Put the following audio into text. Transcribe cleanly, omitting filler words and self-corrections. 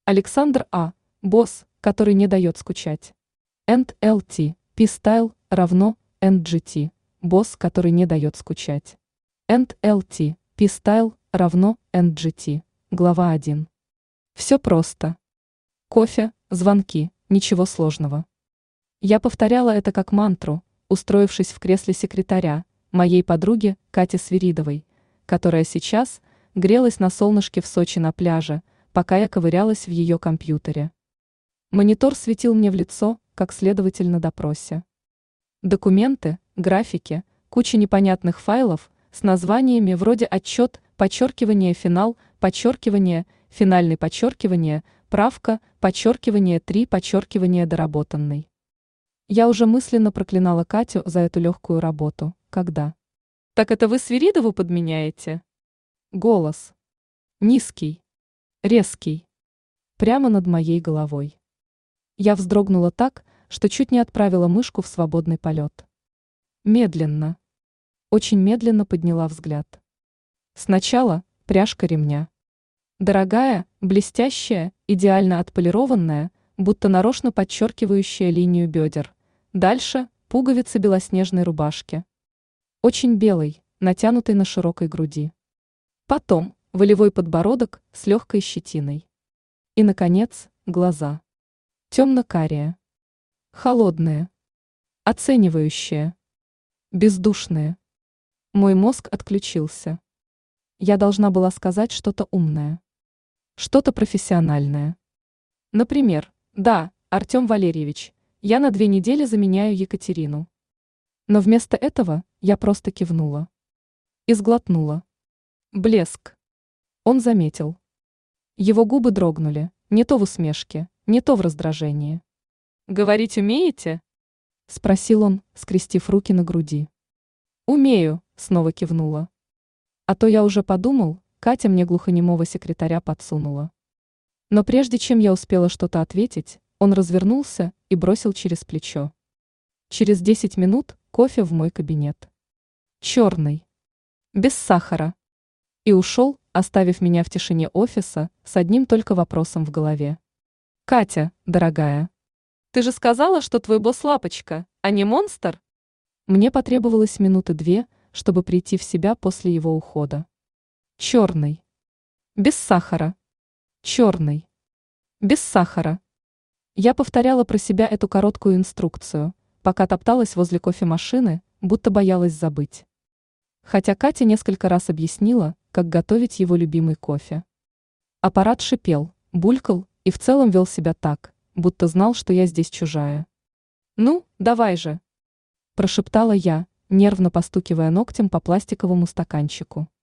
Александр А. Босс, который не дает скучать. NLT. P-Style равно NGT. Босс, который не дает скучать. NLT. P-Style равно NGT. Глава 1. Все просто. Кофе, звонки, ничего сложного. Я повторяла это как мантру, устроившись в кресле секретаря, моей подруги Кати Свиридовой, которая сейчас грелась на солнышке в Сочи на пляже, пока я ковырялась в ее компьютере. Монитор светил мне в лицо, как следователь на допросе. Документы, графики, куча непонятных файлов с названиями вроде «отчет», подчеркивание «финал», подчеркивание «финальный», подчеркивание «правка», подчеркивание «3», подчеркивание «доработанный». Я уже мысленно проклинала Катю за эту легкую работу, когда... «Так это вы Свиридову подменяете?» Голос. Низкий. Резкий. Прямо над моей головой. Я вздрогнула так, что чуть не отправила мышку в свободный полет. Медленно. Очень медленно подняла взгляд. Сначала пряжка ремня. Дорогая, блестящая, идеально отполированная, будто нарочно подчеркивающая линию бедер. Дальше пуговицы белоснежной рубашки. Очень белой, натянутой на широкой груди. Потом волевой подбородок с легкой щетиной. И, наконец, глаза. Темно-карие. Холодные. Оценивающие. Бездушные. Мой мозг отключился. Я должна была сказать что-то умное. Что-то профессиональное. Например, да, Артем Валерьевич, я на 2 недели заменяю Екатерину. Но вместо этого я просто кивнула. И сглотнула. Блеск. Он заметил. Его губы дрогнули, не то в усмешке, не то в раздражении. «Говорить умеете?» – спросил он, скрестив руки на груди. «Умею», – снова кивнула. А то я уже подумал, Катя мне глухонемого секретаря подсунула. Но прежде чем я успела что-то ответить, он развернулся и бросил через плечо. Через 10 минут кофе в мой кабинет. Черный. Без сахара. И ушел, оставив меня в тишине офиса с одним только вопросом в голове. «Катя, дорогая, ты же сказала, что твой босс лапочка, а не монстр?» Мне потребовалось 2 минуты, чтобы прийти в себя после его ухода. Черный. Без сахара. Черный. Без сахара. Я повторяла про себя эту короткую инструкцию, пока топталась возле кофемашины, будто боялась забыть. Хотя Катя несколько раз объяснила, как готовить его любимый кофе. Аппарат шипел, булькал и в целом вел себя так, будто знал, что я здесь чужая. «Ну, давай же!» – прошептала я, нервно постукивая ногтем по пластиковому стаканчику.